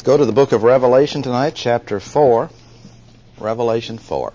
Let's go to the book of Revelation tonight, chapter 4. Revelation 4.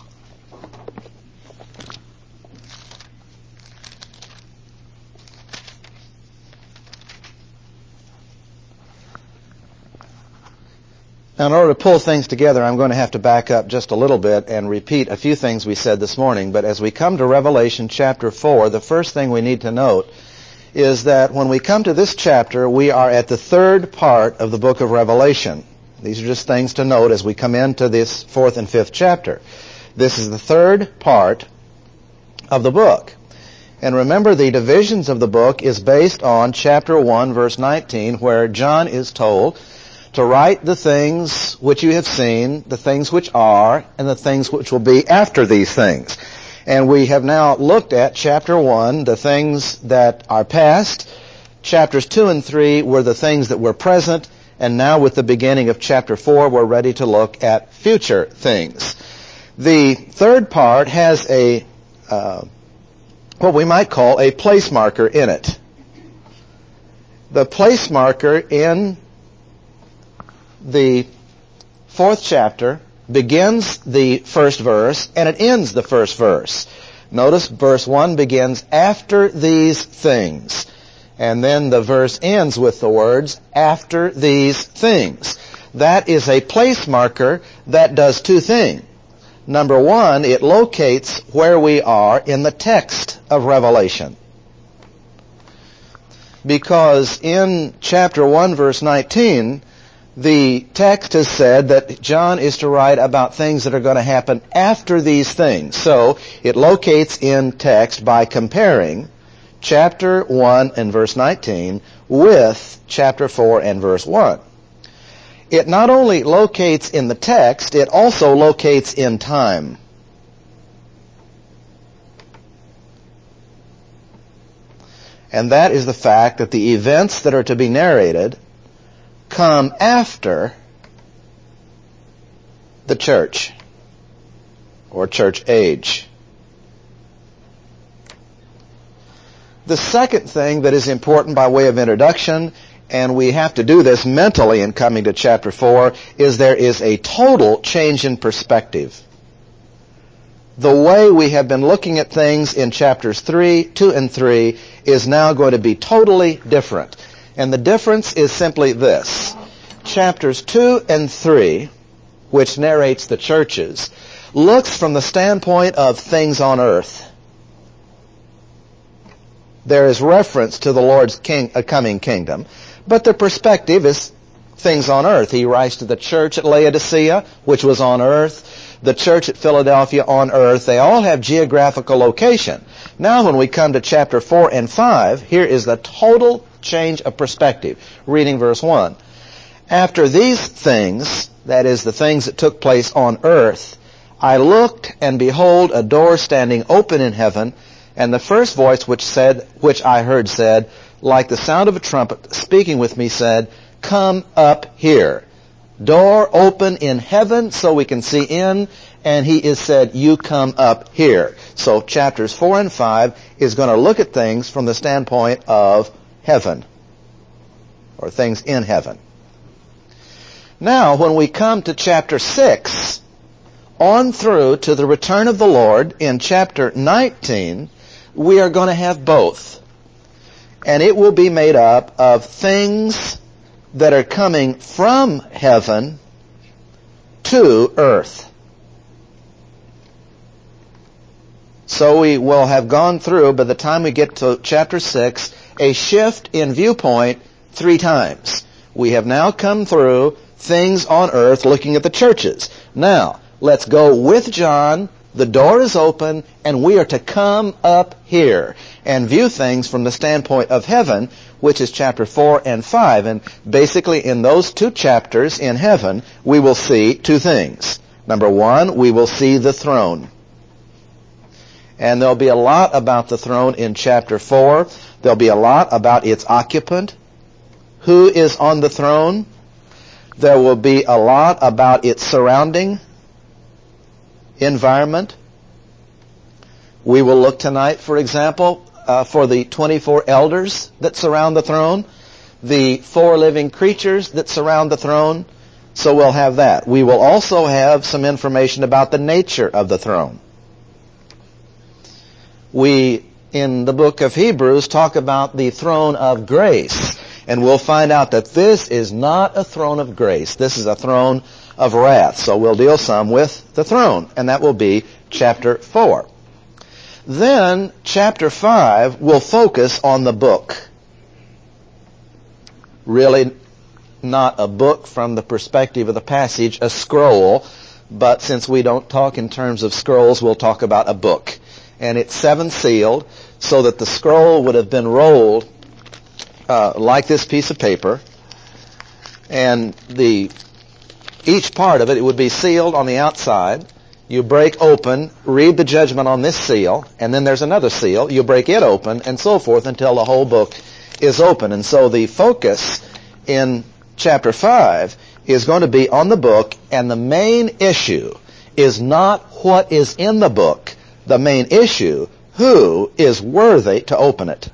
Now, in order to pull things together, I'm going to have to back up just a little bit and repeat a few things we said this morning. But as we come to Revelation chapter 4, the first thing we need to note is that when we come to this chapter, we are at the third part of the book of Revelation. These are just things to note as we come into this fourth and fifth chapter. This is the third part of the book. And remember, the divisions of the book is based on chapter 1, verse 19, where John is told to write the things which you have seen, the things which are, and the things which will be after these things. And we have now looked at chapter 1, the things that are past. Chapters 2 and 3 were the things that were present. And now with the beginning of chapter 4, we're ready to look at future things. The third part has a what we might call a place marker in it. The place marker in the fourth chapter begins the first verse and it ends the first verse. Notice verse 1 begins, after these things. And then the verse ends with the words, after these things. That is a place marker that does two things. Number one, it locates where we are in the text of Revelation. Because in chapter 1, verse 19, the text has said that John is to write about things that are going to happen after these things. So it locates in text by comparing chapter 1 and verse 19 with chapter 4 and verse 1. It not only locates in the text, it also locates in time. And that is the fact that the events that are to be narrated come after the church or church age. The second thing that is important by way of introduction, and we have to do this mentally in coming to chapter 4, is there is a total change in perspective. The way we have been looking at things in chapters 2 and 3 is now going to be totally different. And the difference is simply this. Chapters 2 and 3, which narrates the churches, looks from the standpoint of things on earth. There is reference to the Lord's coming kingdom, but the perspective is things on earth. He writes to the church at Laodicea, which was on earth, the church at Philadelphia on earth. They all have geographical location. Now when we come to chapter 4 and 5, here is the total change of perspective. Reading verse 1. After these things, that is the things that took place on earth, I looked, and behold, a door standing open in heaven, and the first voice which I heard said, like the sound of a trumpet speaking with me, said, come up here. Door open in heaven so we can see in, and he is said, you come up here. So chapters 4 and 5 is going to look at things from the standpoint of heaven, or things in heaven. Now, when we come to chapter 6, on through to the return of the Lord in chapter 19, we are going to have both. And it will be made up of things that are coming from heaven to earth. So we will have gone through, by the time we get to chapter 6, a shift in viewpoint 3 times. We have now come through things on earth looking at the churches. Now, let's go with John. The door is open, and we are to come up here and view things from the standpoint of heaven, which is chapter 4 and 5. And basically in those 2 chapters in heaven, we will see 2 things. Number 1, we will see the throne. And there'll be a lot about the throne in chapter 4. There'll be a lot about its occupant. Who is on the throne? There will be a lot about its surrounding environment. We will look tonight, for example, for the 24 elders that surround the throne. the 4 living creatures that surround the throne. So we'll have that. We will also have some information about the nature of the throne. We, in the book of Hebrews, talk about the throne of grace. And we'll find out that this is not a throne of grace. This is a throne of wrath. So we'll deal some with the throne. And that will be chapter 4. Then, chapter 5 will focus on the book. Really not a book from the perspective of the passage, a scroll. But since we don't talk in terms of scrolls, we'll talk about a book. And it's 7-sealed, so that the scroll would have been rolled like this piece of paper. And each part of it would be sealed on the outside. You break open, read the judgment on this seal, and then there's another seal. You break it open, and so forth until the whole book is open. And so the focus in chapter 5 is going to be on the book, and the main issue is not what is in the book. The main issue, who is worthy to open it.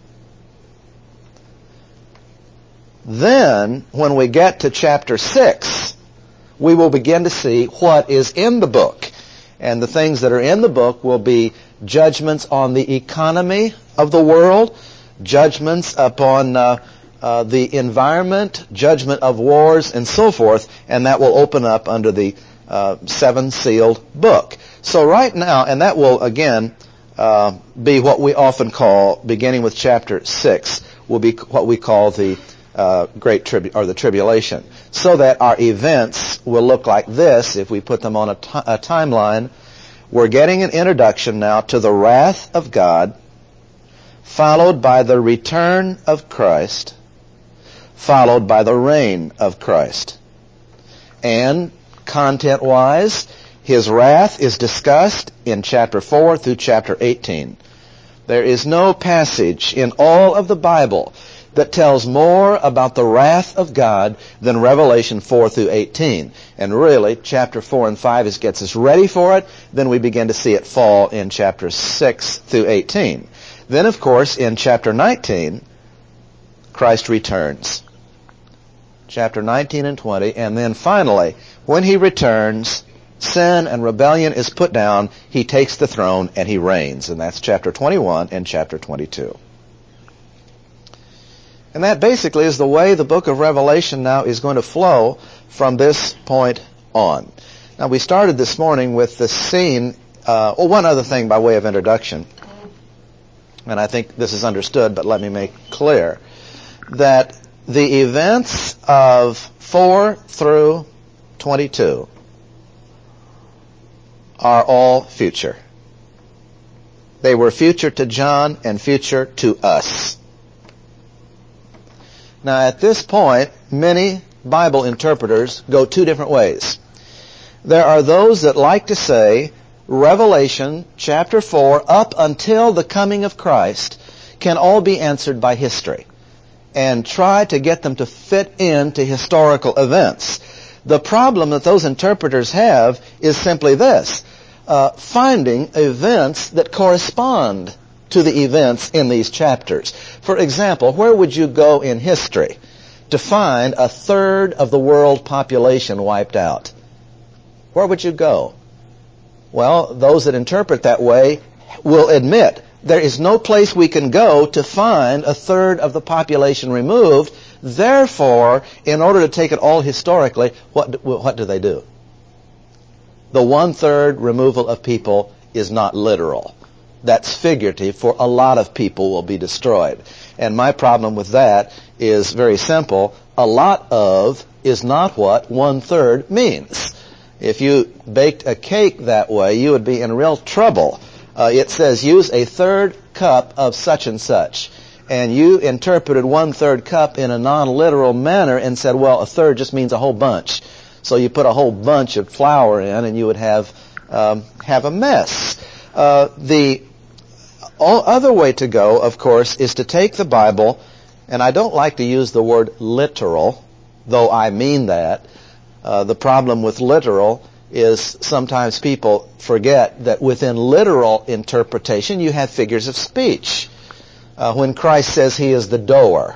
Then, when we get to chapter 6, we will begin to see what is in the book. And the things that are in the book will be judgments on the economy of the world, judgments upon the environment, judgment of wars, and so forth, and that will open up under the 7-sealed book. So right now, and that will again be what we often call, beginning with chapter 6, will be what we call the the tribulation. So that our events will look like this if we put them on a timeline. We're getting an introduction now to the wrath of God, followed by the return of Christ, followed by the reign of Christ. And content-wise, His wrath is discussed in chapter 4 through chapter 18. There is no passage in all of the Bible that tells more about the wrath of God than Revelation 4 through 18. And really, chapter 4 and 5 gets us ready for it. Then we begin to see it fall in chapters 6 through 18. Then, of course, in chapter 19, Christ returns. Chapter 19 and 20. And then finally, when He returns, sin and rebellion is put down, He takes the throne, and He reigns. And that's chapter 21 and chapter 22. And that basically is the way the book of Revelation now is going to flow from this point on. Now, we started this morning with the scene. One other thing by way of introduction, and I think this is understood, but let me make clear, that the events of 4 through 22 are all future. They were future to John and future to us. Now, at this point, many Bible interpreters go 2 different ways. There are those that like to say Revelation chapter 4 up until the coming of Christ can all be answered by history, and try to get them to fit into historical events. The problem that those interpreters have is simply this: finding events that correspond to the events in these chapters. For example, where would you go in history to find 1/3 of the world population wiped out? Where would you go? Well, those that interpret that way will admit there is no place we can go to find 1/3 of the population removed. Therefore, in order to take it all historically, what do they do? The 1/3 removal of people is not literal. That's figurative, for a lot of people will be destroyed. And my problem with that is very simple. A lot of is not what 1/3 means. If you baked a cake that way, you would be in real trouble. It says use 1/3 cup of such and such. And you interpreted 1/3 cup in a non-literal manner and said, well, 1/3 just means a whole bunch. So you put a whole bunch of flour in and you would have a mess. The other way to go, of course, is to take the Bible, and I don't like to use the word literal, though I mean that. The problem with literal is sometimes people forget that within literal interpretation you have figures of speech. When Christ says He is the door,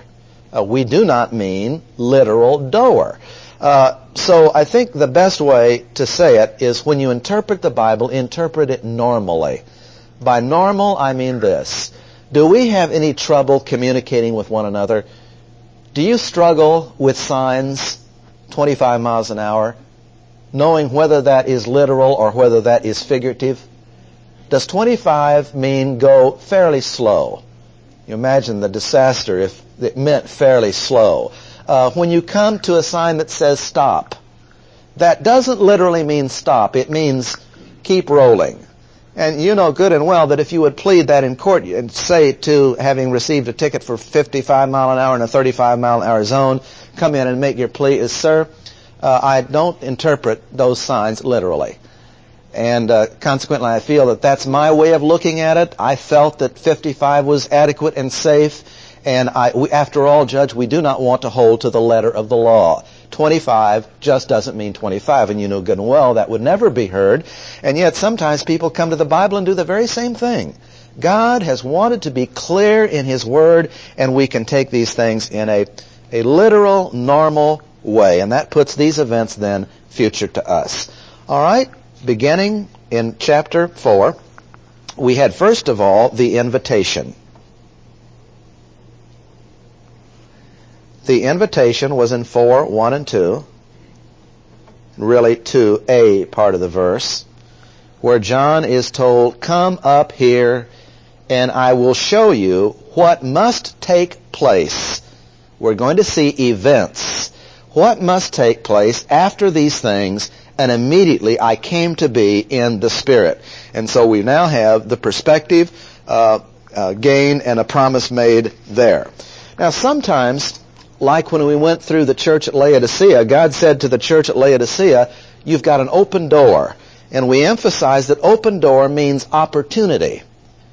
We do not mean literal door. So I think the best way to say it is when you interpret the Bible, interpret it normally. By normal, I mean this. Do we have any trouble communicating with one another? Do you struggle with signs 25 miles an hour, knowing whether that is literal or whether that is figurative? Does 25 mean go fairly slow? You imagine the disaster if it meant fairly slow. When you come to a sign that says stop, that doesn't literally mean stop. It means keep rolling. And you know good and well that if you would plead that in court and say to having received a ticket for 55 mile an hour in a 35 mile an hour zone, come in and make your plea is, sir, I don't interpret those signs literally. And consequently, I feel that that's my way of looking at it. I felt that 55 was adequate and safe. And after all, Judge, we do not want to hold to the letter of the law. 25 just doesn't mean 25, and you know good and well that would never be heard. And yet sometimes people come to the Bible and do the very same thing. God has wanted to be clear in His Word, and we can take these things in a literal, normal way. And that puts these events then future to us. All right, beginning in chapter 4, we had first of all the invitation. The invitation was in 4, 1 and 2, really 2a part of the verse, where John is told, come up here and I will show you what must take place. We're going to see events. What must take place after these things, and immediately I came to be in the Spirit. And so we now have the perspective gain and a promise made there. Now sometimes, like when we went through the church at Laodicea, God said to the church at Laodicea, you've got an open door. And we emphasize that open door means opportunity.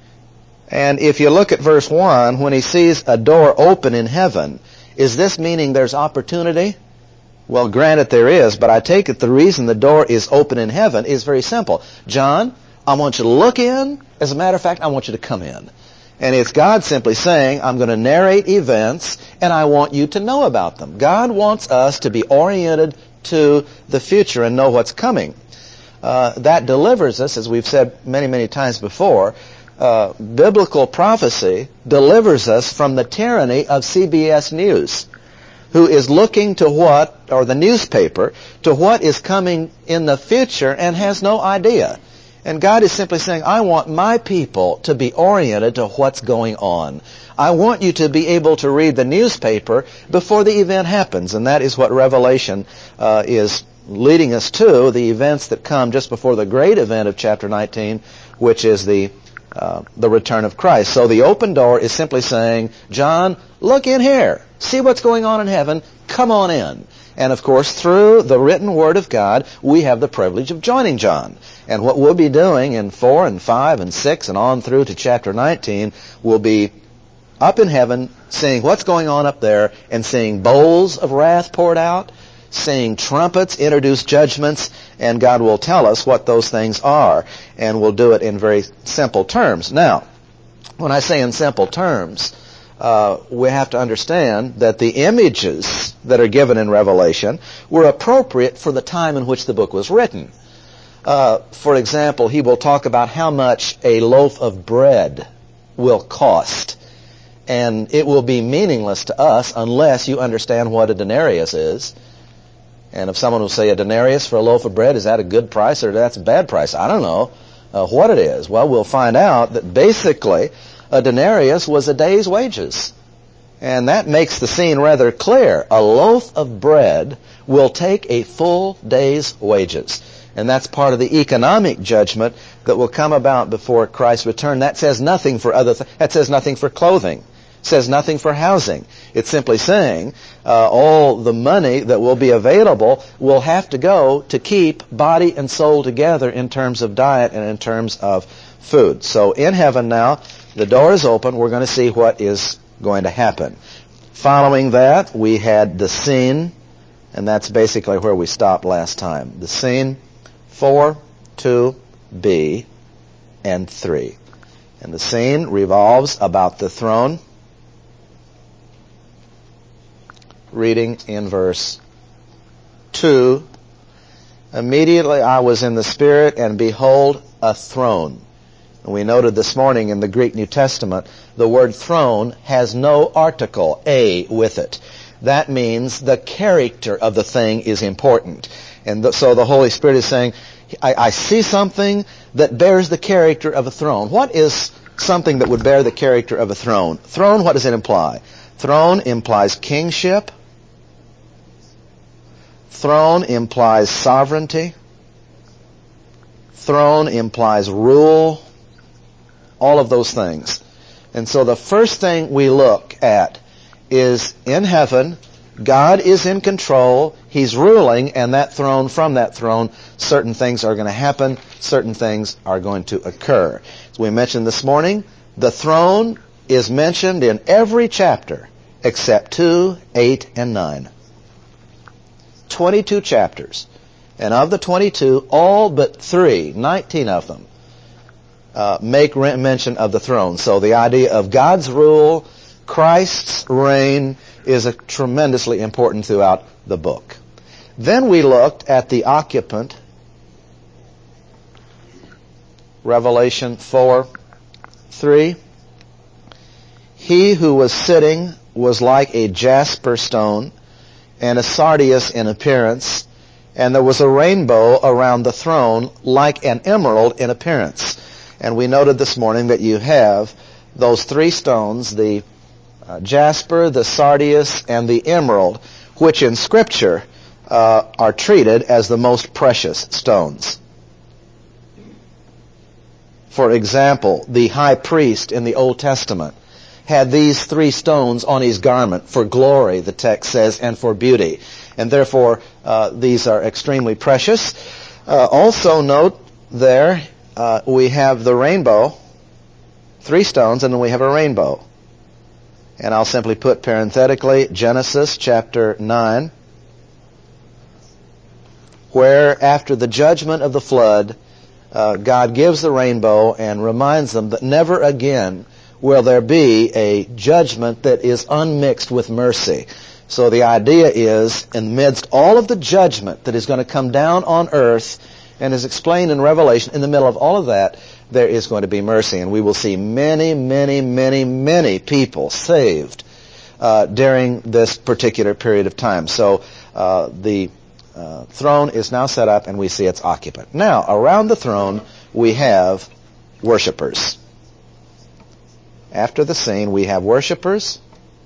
And if you look at verse 1, when he sees a door open in heaven, is this meaning there's opportunity? Well, granted there is, but I take it the reason the door is open in heaven is very simple. John, I want you to look in. As a matter of fact, I want you to come in. And it's God simply saying, I'm going to narrate events, and I want you to know about them. God wants us to be oriented to the future and know what's coming. That delivers us, as we've said many, many times before. Biblical prophecy delivers us from the tyranny of CBS News, who is looking to what, or the newspaper, to what is coming in the future and has no idea. And God is simply saying, I want my people to be oriented to what's going on. I want you to be able to read the newspaper before the event happens. And that is what Revelation is leading us to, the events that come just before the great event of chapter 19, which is the return of Christ. So the open door is simply saying, John, look in here. See what's going on in heaven. Come on in. And of course, through the written Word of God, we have the privilege of joining John. And what we'll be doing in 4 and 5 and 6 and on through to chapter 19 will be up in heaven, seeing what's going on up there, and seeing bowls of wrath poured out, seeing trumpets introduce judgments, and God will tell us what those things are. And we'll do it in very simple terms. Now, when I say in simple terms, we have to understand that the images that are given in Revelation were appropriate for the time in which the book was written. For example, he will talk about how much a loaf of bread will cost. And it will be meaningless to us unless you understand what a denarius is. And if someone will say a denarius for a loaf of bread, is that a good price or that's a bad price? I don't know what it is. Well, we'll find out that basically a denarius was a day's wages. And that makes the scene rather clear. A loaf of bread will take a full day's wages. And that's part of the economic judgment that will come about before Christ's return. That says nothing for that says nothing for clothing. It says nothing for housing. It's simply saying all the money that will be available will have to go to keep body and soul together in terms of diet and in terms of food. So in heaven now, the door is open. We're going to see what is going to happen. Following that, we had the scene, and that's basically where we stopped last time. The scene 4, 2b, and 3. And the scene revolves about the throne reading in verse 2. Immediately I was in the Spirit, and behold, a throne. And we noted this morning in the Greek New Testament, the word throne has no article, a, with it. That means the character of the thing is important. And so the Holy Spirit is saying, I see something that bears the character of a throne. What is something that would bear the character of a throne? Throne, what does it imply? Throne implies kingship. Throne implies sovereignty. Throne implies rule. All of those things. And so the first thing we look at is in heaven, God is in control, He's ruling, and that throne, from that throne, certain things are going to happen, certain things are going to occur. As we mentioned this morning, the throne is mentioned in every chapter except 2, 8, and 9. 22 chapters. And of the 22, all but 3, 19 of them, make mention of the throne. So the idea of God's rule, Christ's reign, is tremendously important throughout the book. Then we looked at the occupant, Revelation 4:3. He who was sitting was like a jasper stone and a sardius in appearance, and there was a rainbow around the throne like an emerald in appearance. And we noted this morning that you have those 3 stones, the jasper, the sardius, and the emerald, which in Scripture are treated as the most precious stones. For example, the high priest in the Old Testament had these 3 stones on his garment for glory, the text says, and for beauty. And therefore, these are extremely precious. Also note there, we have the rainbow, 3 stones, and then we have a rainbow. And I'll simply put parenthetically Genesis chapter 9, where after the judgment of the flood, God gives the rainbow and reminds them that never again will there be a judgment that is unmixed with mercy. So the idea is, in the midst all of the judgment that is going to come down on earth, and is explained in Revelation, in the middle of all of that, there is going to be mercy. And we will see many, many, many, many people saved during this particular period of time. So the throne is now set up, and we see its occupant. Now, around the throne, we have worshipers. After the scene, we have worshipers.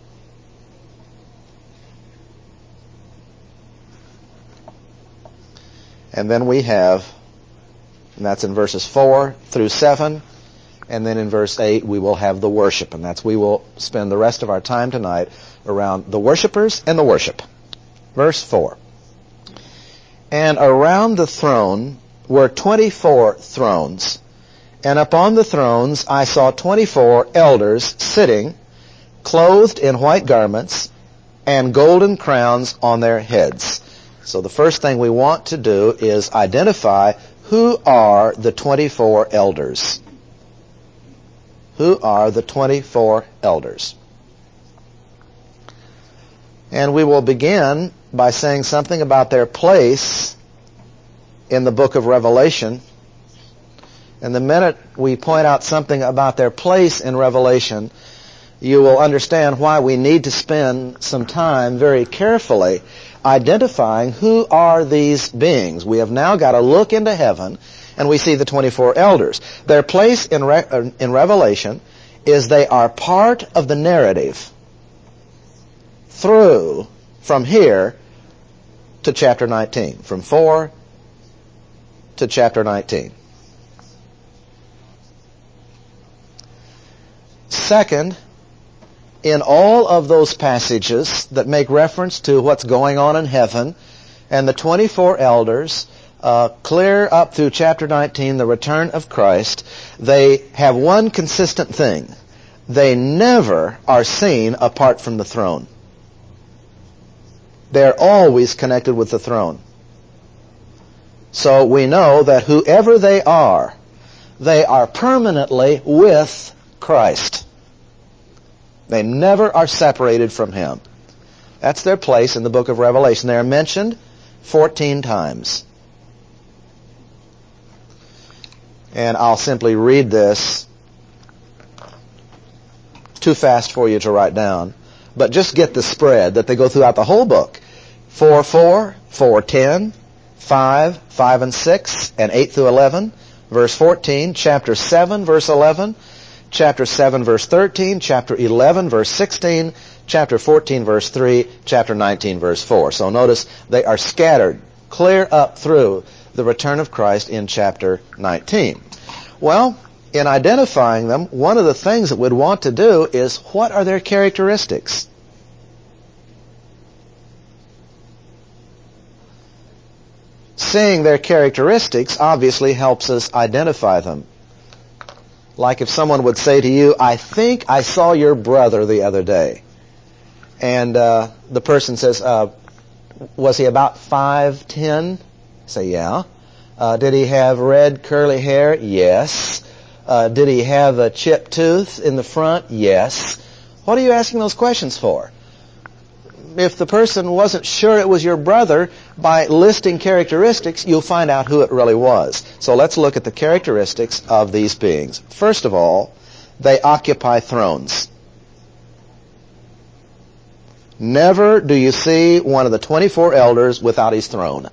And then we have, and that's in verses 4 through 7, and then in verse 8 we will have the worship, and we will spend the rest of our time tonight around the worshipers and the worship. Verse 4. And around the throne were 24 thrones, and upon the thrones I saw 24 elders sitting, clothed in white garments, and golden crowns on their heads. So the first thing we want to do is identify who are the 24 elders. Who are the 24 elders? And we will begin by saying something about their place in the book of Revelation. And the minute we point out something about their place in Revelation, you will understand why we need to spend some time very carefully identifying who are these beings. We have now got to look into heaven, and we see the 24 elders. Their place in Revelation is they are part of the narrative from here to chapter 19, from 4 to chapter 19. Second, in all of those passages that make reference to what's going on in heaven and the 24 elders, clear up through chapter 19, the return of Christ, they have one consistent thing. They never are seen apart from the throne. They're always connected with the throne. So we know that whoever they are permanently with Christ. They never are separated from Him. That's their place in the book of Revelation. They are mentioned 14 times. And I'll simply read this. It's too fast for you to write down. But just get the spread that they go throughout the whole book. 4:4, 4:10, 5, 5 and 6, and 8 through 11. Verse 14, chapter 7, verse 11, chapter 7, verse 13, chapter 11, verse 16, chapter 14, verse 3, chapter 19, verse 4. So notice they are scattered clear up through the return of Christ in chapter 19. Well, in identifying them, one of the things that we'd want to do is, what are their characteristics? Seeing their characteristics obviously helps us identify them. Like if someone would say to you, I think I saw your brother the other day. And the person says, was he about 5'10"? Say, yeah. Did he have red curly hair? Yes. Did he have a chipped tooth in the front? Yes. What are you asking those questions for? If the person wasn't sure it was your brother, by listing characteristics, you'll find out who it really was. So let's look at the characteristics of these beings. First of all, they occupy thrones. Never do you see one of the 24 elders without his throne.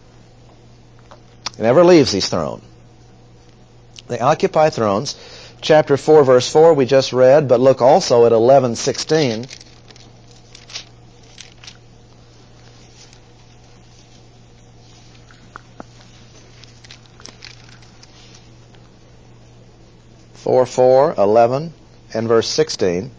He never leaves his throne. They occupy thrones. Chapter 4, verse 4 we just read, but look also at 11:16. Four, 4, 11, and verse 16,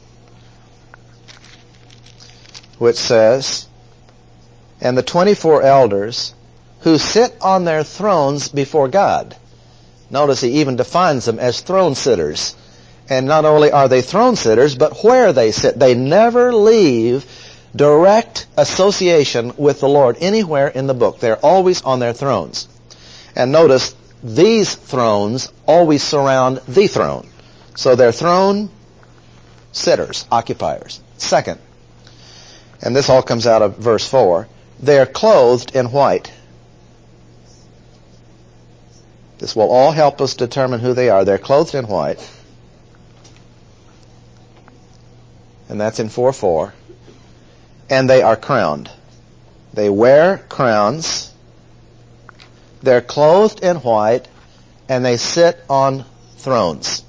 which says, and the 24 elders who sit on their thrones before God. Notice he even defines them as throne sitters. And not only are they throne sitters, but where they sit. They never leave direct association with the Lord anywhere in the book. They're always on their thrones. And notice, these thrones always surround the throne. So they're throne sitters, occupiers. Second, and this all comes out of verse 4, they are clothed in white. This will all help us determine who they are. They're clothed in white. And that's in 4:4. And they are crowned. They wear crowns. They're clothed in white, and they sit on thrones.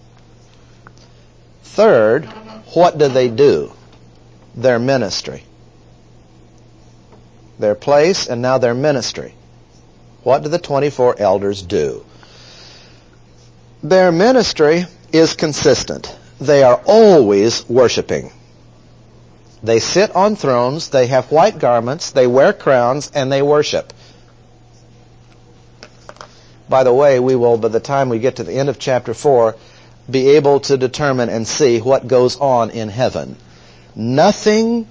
Third, what do? Their ministry. Their place, and now their ministry. What do the 24 elders do? Their ministry is consistent. They are always worshiping. They sit on thrones, they have white garments, they wear crowns, and they worship. By the way, we will, by the time we get to the end of chapter 4, be able to determine and see what goes on in heaven. Nothing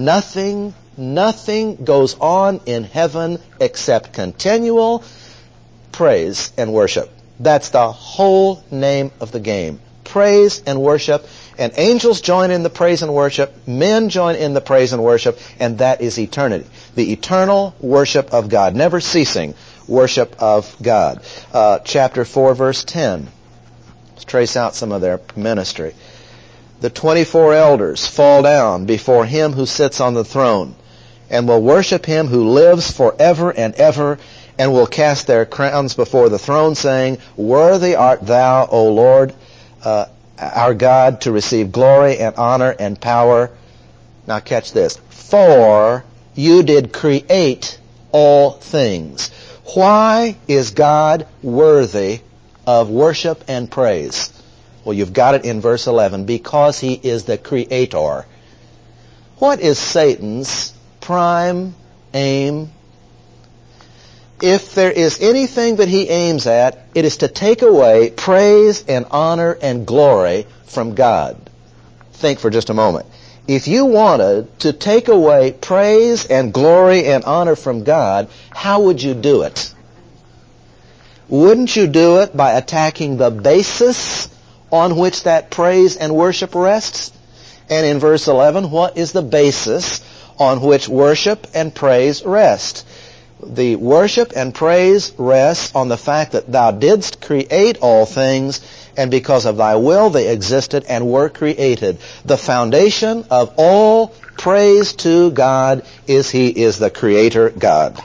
goes on in heaven except continual praise and worship. That's the whole name of the game. Praise and worship. And angels join in the praise and worship. Men join in the praise and worship. And that is eternity. The eternal worship of God. Never ceasing worship of God. Chapter 4, verse 10. Let's trace out some of their ministry. The 24 elders fall down before him who sits on the throne, and will worship him who lives forever and ever, and will cast their crowns before the throne, saying, Worthy art thou, O Lord, our God, to receive glory and honor and power. Now catch this. For you did create all things. Why is God worthy of worship and praise? Well, you've got it in verse 11. Because he is the creator. What is Satan's prime aim? If there is anything that he aims at, it is to take away praise and honor and glory from God. Think for just a moment. If you wanted to take away praise and glory and honor from God, how would you do it? Wouldn't you do it by attacking the basis on which that praise and worship rests? And in verse 11, what is the basis on which worship and praise rest. The worship and praise rests on the fact that thou didst create all things, and because of thy will they existed and were created. The foundation of all praise to God is He is the Creator God.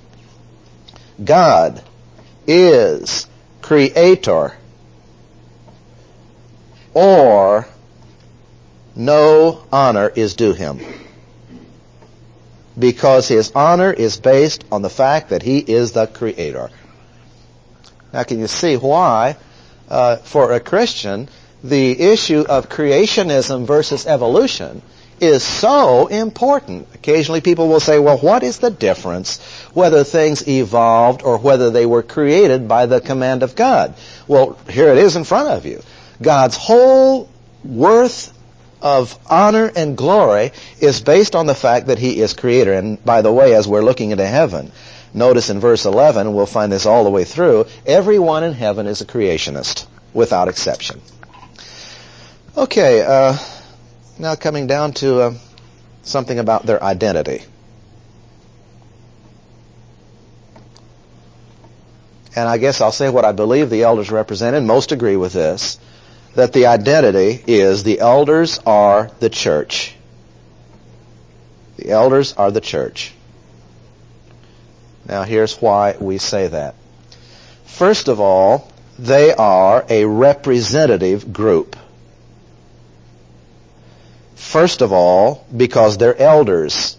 God is Creator, or no honor is due Him, because His honor is based on the fact that He is the Creator. Now can you see why, for a Christian, the issue of creationism versus evolution is so important? Occasionally people will say, well, what is the difference whether things evolved or whether they were created by the command of God? Well, here it is in front of you. God's whole worth of honor and glory is based on the fact that He is Creator. And by the way, as we're looking into heaven, notice in verse 11, we'll find this all the way through, everyone in heaven is a creationist, without exception. Okay, now coming down to something about their identity. And I guess I'll say what I believe the elders represented. Most agree with this, that the identity is the elders are the church. The elders are the church. Now here's why we say that. First of all, they are a representative group. First of all, because they're elders.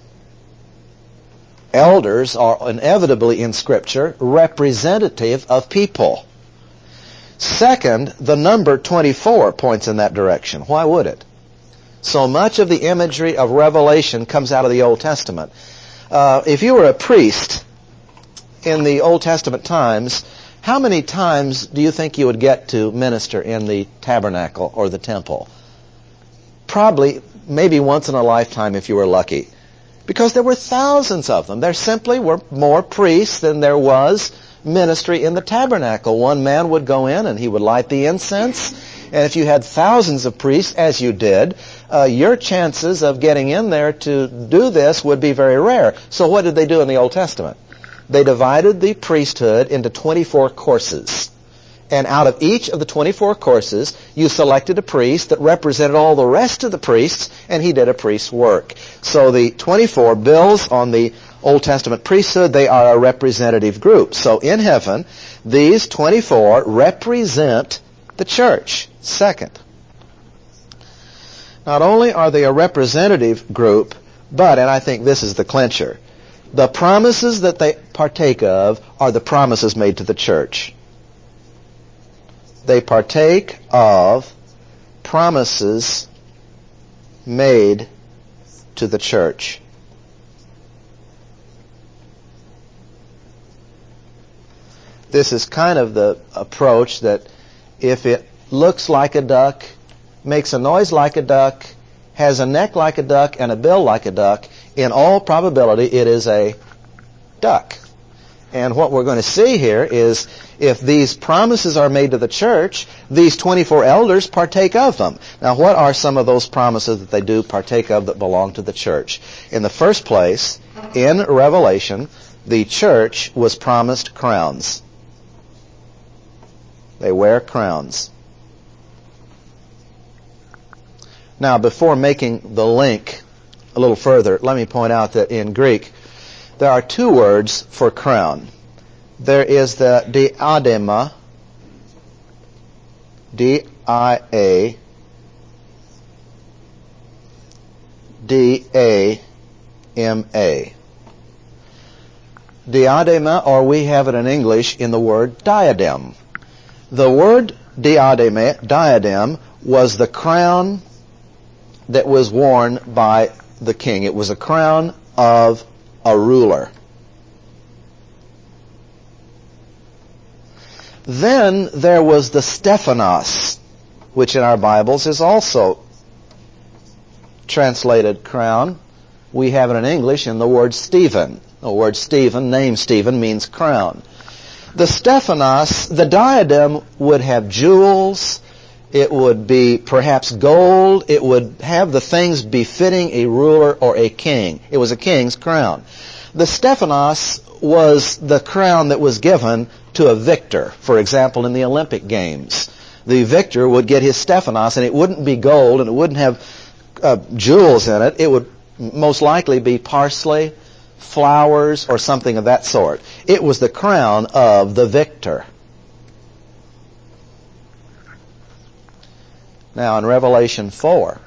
Elders are inevitably in Scripture representative of people. Second, the number 24 points in that direction. Why would it? So much of the imagery of Revelation comes out of the Old Testament. If you were a priest in the Old Testament times, how many times do you think you would get to minister in the tabernacle or the temple? Probably, maybe once in a lifetime if you were lucky. Because there were thousands of them. There simply were more priests than there was ministry in the tabernacle. One man would go in and he would light the incense. And if you had thousands of priests, as you did, your chances of getting in there to do this would be very rare. So what did they do in the Old Testament? They divided the priesthood into 24 courses. And out of each of the 24 courses, you selected a priest that represented all the rest of the priests, and he did a priest's work. So the 24 bills on the Old Testament priesthood, they are a representative group. So in heaven, these 24 represent the church. Second, not only are they a representative group, but, and I think this is the clincher, the promises that they partake of are the promises made to the church. They partake of promises made to the church. This is kind of the approach that if it looks like a duck, makes a noise like a duck, has a neck like a duck, and a bill like a duck, in all probability it is a duck. And what we're going to see here is if these promises are made to the church, these 24 elders partake of them. Now, what are some of those promises that they do partake of that belong to the church? In the first place, in Revelation, the church was promised crowns. They wear crowns. Now, before making the link a little further, let me point out that in Greek, there are two words for crown. There is the diadema, D-I-A-D-A-M-A. Diadema, or we have it in English in the word diadem. The word diadem was the crown that was worn by the king. It was a crown of a ruler. Then there was the Stephanos, which in our Bibles is also translated crown. We have it in English in the word Stephen. The word Stephen, name Stephen, means crown. The Stephanos, the diadem, would have jewels It would be perhaps gold. It would have the things befitting a ruler or a king. It was a king's crown. The Stephanos was the crown that was given to a victor. For example, in the Olympic Games, the victor would get his Stephanos, and it wouldn't be gold, and it wouldn't have jewels in it. It would most likely be parsley, flowers, or something of that sort. It was the crown of the victor. Now in Revelation 4,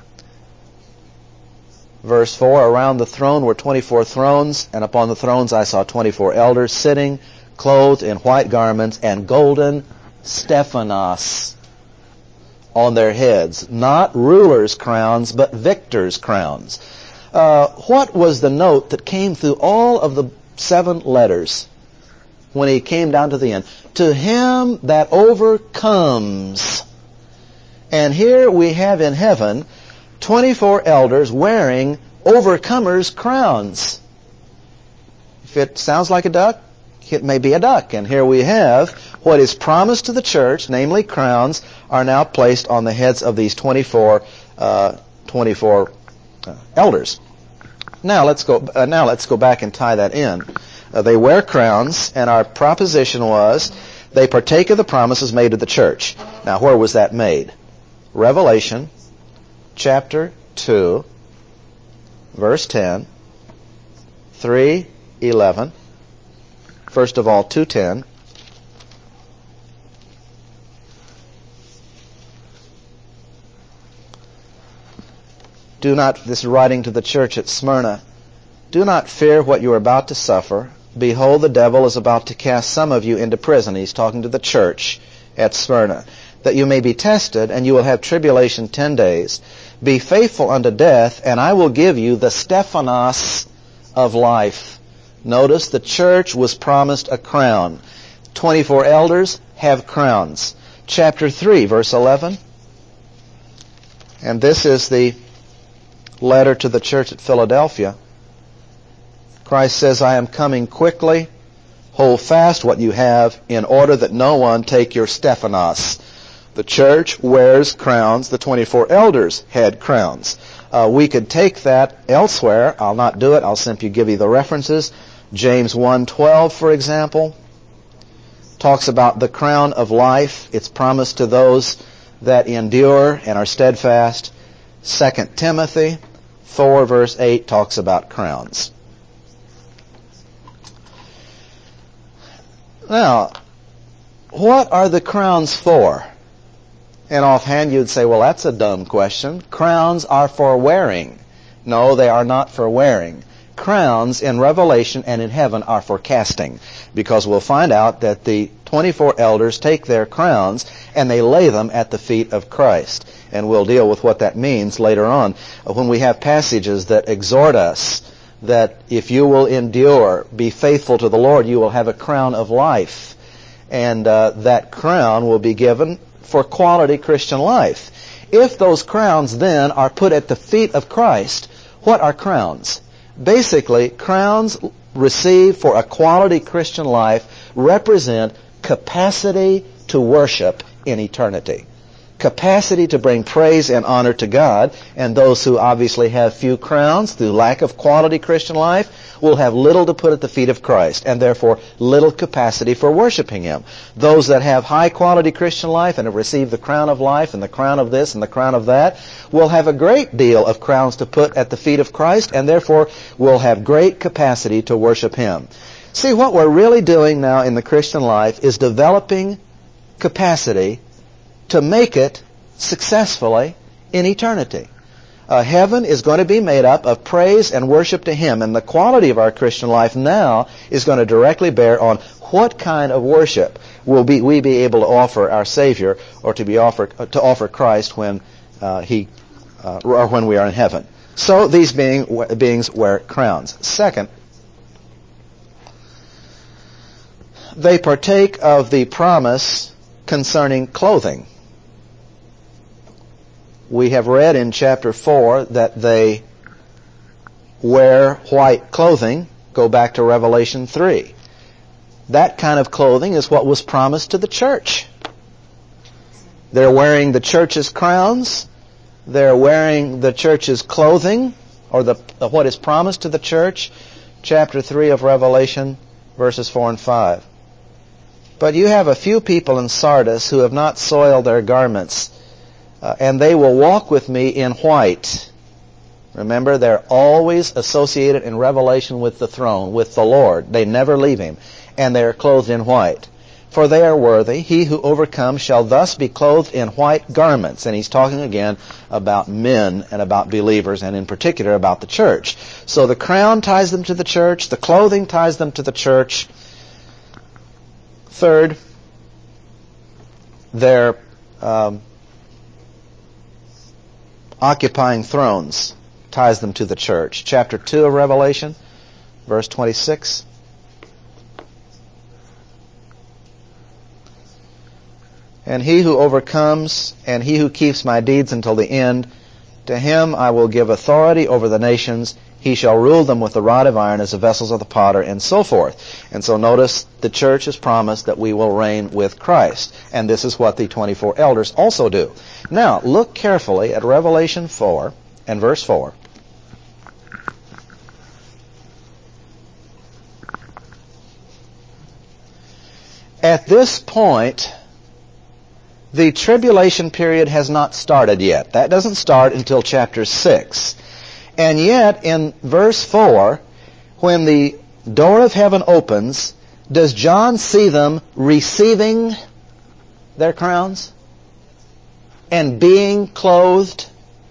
verse 4, around the throne were 24 thrones, and upon the thrones I saw 24 elders sitting, clothed in white garments, and golden Stephanos on their heads. Not rulers' crowns, but victors' crowns. What was the note that came through all of the 7 letters when he came down to the end? To him that overcomes. And here we have in heaven 24 elders wearing overcomers' crowns. If it sounds like a duck, it may be a duck. And here we have what is promised to the church, namely crowns, are now placed on the heads of these 24 elders. Now let's go back and tie that in. They wear crowns, and our proposition was they partake of the promises made to the church. Now, where was that made? Revelation chapter 2, verse 10, 3:11. First of all, 2:10. This is writing to the church at Smyrna. Do not fear what you are about to suffer. Behold, the devil is about to cast some of you into prison. He's talking to the church at Smyrna. That you may be tested, and you will have tribulation 10 days. Be faithful unto death, and I will give you the Stephanos of life. Notice the church was promised a crown. 24 elders have crowns. Chapter 3, verse 11. And this is the letter to the church at Philadelphia. Christ says, I am coming quickly. Hold fast what you have, in order that no one take your Stephanos. The church wears crowns. The 24 elders had crowns. We could take that elsewhere. I'll not do it. I'll simply give you the references. James 1:12, for example, talks about the crown of life. It's promised to those that endure and are steadfast. 2 Timothy 4, verse 8 talks about crowns. Now, what are the crowns for? And offhand you'd say, well, that's a dumb question. Crowns are for wearing. No, they are not for wearing. Crowns in Revelation and in heaven are for casting, because we'll find out that the 24 elders take their crowns and they lay them at the feet of Christ. And we'll deal with what that means later on when we have passages that exhort us that if you will endure, be faithful to the Lord, you will have a crown of life. And that crown will be given for quality Christian life. If those crowns then are put at the feet of Christ, what are crowns? Basically, crowns received for a quality Christian life represent capacity to worship in eternity. Capacity to bring praise and honor to God, and those who obviously have few crowns through lack of quality Christian life will have little to put at the feet of Christ, and therefore little capacity for worshiping Him. Those that have high quality Christian life and have received the crown of life and the crown of this and the crown of that will have a great deal of crowns to put at the feet of Christ, and therefore will have great capacity to worship Him. See, what we're really doing now in the Christian life is developing capacity to make it successfully in eternity. Heaven is going to be made up of praise and worship to Him, and the quality of our Christian life now is going to directly bear on what kind of worship will we be able to offer our Savior, or to offer Christ when when we are in heaven. So these beings wear crowns. Second, they partake of the promise concerning clothing. We have read in chapter 4 that they wear white clothing. Go back to Revelation 3. That kind of clothing is what was promised to the church. They're wearing the church's crowns. They're wearing the church's clothing, or what is promised to the church. Chapter 3 of Revelation, verses 4 and 5. But you have a few people in Sardis who have not soiled their garments, and they will walk with me in white. Remember, they're always associated in Revelation with the throne, with the Lord. They never leave Him. And they are clothed in white. For they are worthy. He who overcomes shall thus be clothed in white garments. And he's talking again about men and about believers, and in particular about the church. So the crown ties them to the church. The clothing ties them to the church. Third, they're occupying thrones ties them to the church. Chapter 2 of Revelation, verse 26. And he who overcomes and he who keeps my deeds until the end, to him I will give authority over the nations. He shall rule them with the rod of iron as the vessels of the potter, and so forth. And so notice the church has promised that we will reign with Christ. And this is what the 24 elders also do. Now, look carefully at Revelation 4 and verse 4. At this point, the tribulation period has not started yet. That doesn't start until chapter 6. And yet, in verse 4, when the door of heaven opens, does John see them receiving their crowns and being clothed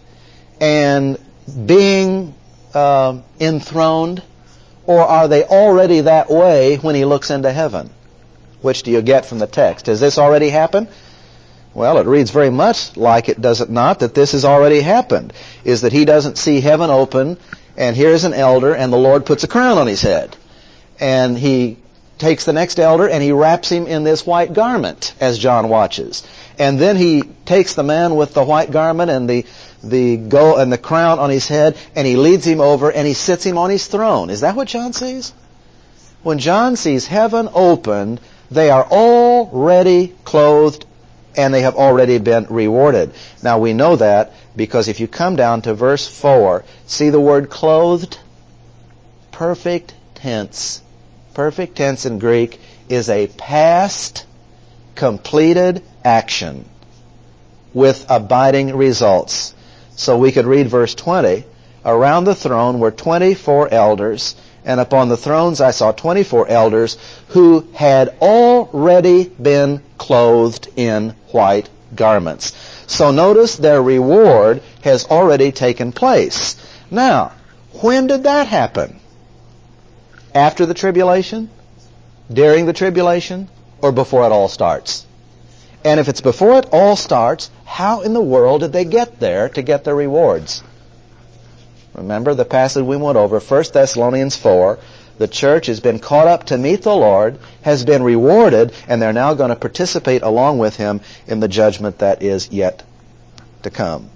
and being enthroned? Or are they already that way when he looks into heaven? Which do you get from the text? Has this already happened? Well, it reads very much like it, does it not, that this has already happened, is that he doesn't see heaven open, and here's an elder, and the Lord puts a crown on his head. And he takes the next elder, and he wraps him in this white garment, as John watches. And then he takes the man with the white garment and the crown on his head, and he leads him over, and he sits him on his throne. Is that what John sees? When John sees heaven opened, they are already clothed, and they have already been rewarded. Now we know that because if you come down to verse 4, see the word clothed? Perfect tense. Perfect tense in Greek is a past, completed action with abiding results. So we could read verse 20. Around the throne were 24 elders, and upon the thrones I saw 24 elders who had already been clothed in white garments. So notice their reward has already taken place. Now, when did that happen? After the tribulation? During the tribulation? Or before it all starts? And if it's before it all starts, how in the world did they get there to get their rewards? Remember the passage we went over, 1 Thessalonians 4. The church has been caught up to meet the Lord, has been rewarded, and they're now going to participate along with Him in the judgment that is yet to come.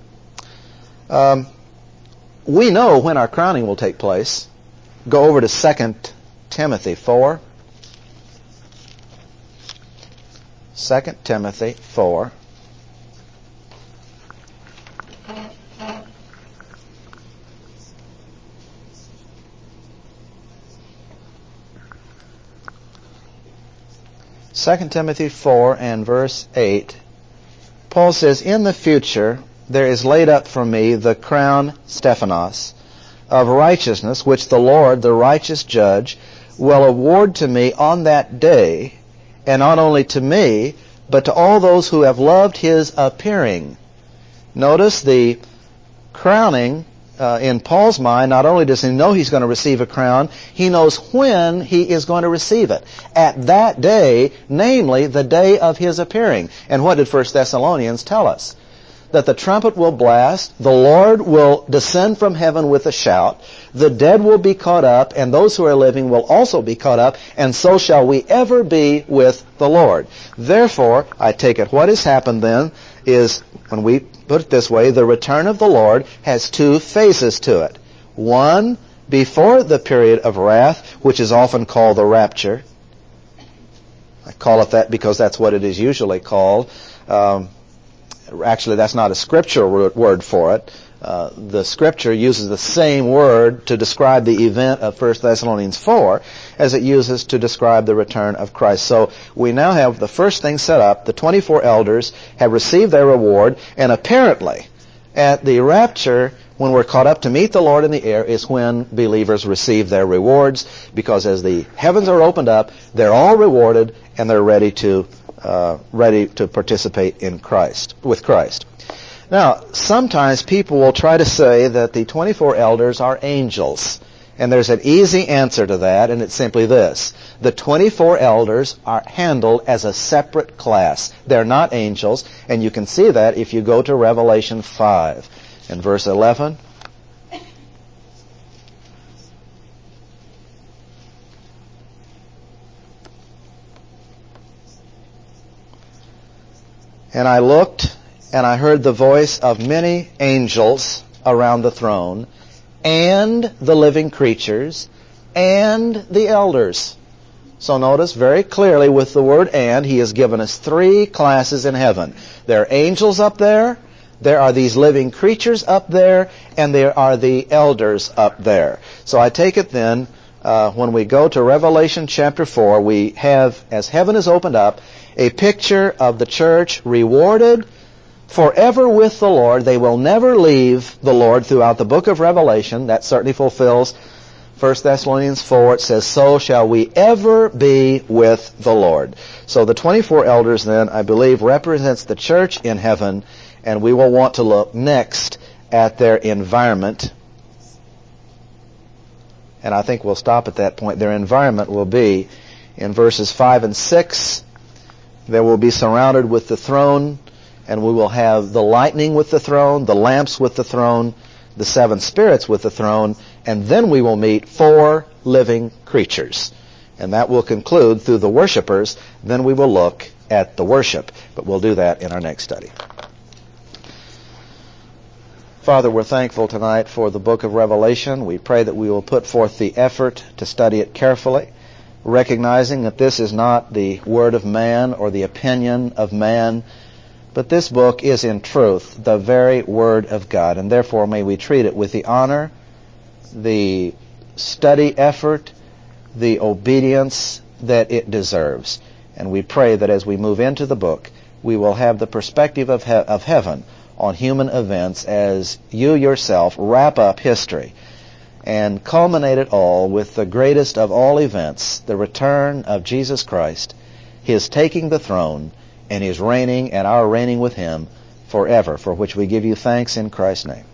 We know when our crowning will take place. Go over to 2 Timothy 4. 2 Timothy 4. Second Timothy 4 and verse 8, Paul says, in the future there is laid up for me the crown Stephanos of righteousness, which the Lord, the righteous judge, will award to me on that day, and not only to me, but to all those who have loved His appearing. Notice the crowning. In Paul's mind, not only does he know he's going to receive a crown, he knows when he is going to receive it. At that day, namely the day of his appearing. And what did 1 Thessalonians tell us? That the trumpet will blast, the Lord will descend from heaven with a shout, the dead will be caught up, and those who are living will also be caught up, and so shall we ever be with the Lord. Therefore, I take it what has happened then is, when we put it this way, the return of the Lord has two phases to it. One, before the period of wrath, which is often called the rapture. I call it that because that's what it is usually called. Actually, that's not a scriptural word for it. The Scripture uses the same word to describe the event of 1 Thessalonians 4 as it uses to describe the return of Christ. So we now have the first thing set up. The 24 elders have received their reward, and apparently at the rapture, when we're caught up to meet the Lord in the air, is when believers receive their rewards, because as the heavens are opened up, they're all rewarded and they're ready to participate in Christ, with Christ. Now, sometimes people will try to say that the 24 elders are angels. And there's an easy answer to that, and it's simply this. The 24 elders are handled as a separate class. They're not angels, and you can see that if you go to Revelation 5 in verse 11. And I looked, and I heard the voice of many angels around the throne, and the living creatures, and the elders. So notice very clearly with the word "and," he has given us three classes in heaven. There are angels up there, there are these living creatures up there, and there are the elders up there. So I take it then, when we go to Revelation chapter 4, we have, as heaven is opened up, a picture of the church rewarded forever with the Lord. They will never leave the Lord throughout the book of Revelation. That certainly fulfills 1 Thessalonians 4. It says, "So shall we ever be with the Lord." So the 24 elders then, I believe, represents the church in heaven, and we will want to look next at their environment. And I think we'll stop at that point. Their environment will be in verses 5 and 6. They will be surrounded with the throne, and we will have the lightning with the throne, the lamps with the throne, the seven spirits with the throne, and then we will meet four living creatures. And that will conclude through the worshipers. Then we will look at the worship. But we'll do that in our next study. Father, we're thankful tonight for the book of Revelation. We pray that we will put forth the effort to study it carefully, recognizing that this is not the word of man or the opinion of man, but this book is in truth the very Word of God, and therefore may we treat it with the honor, the study effort, the obedience that it deserves. And we pray that as we move into the book, we will have the perspective of heaven on human events as you yourself wrap up history and culminate it all with the greatest of all events, the return of Jesus Christ, His taking the throne, and His reigning and our reigning with Him forever, for which we give you thanks in Christ's name.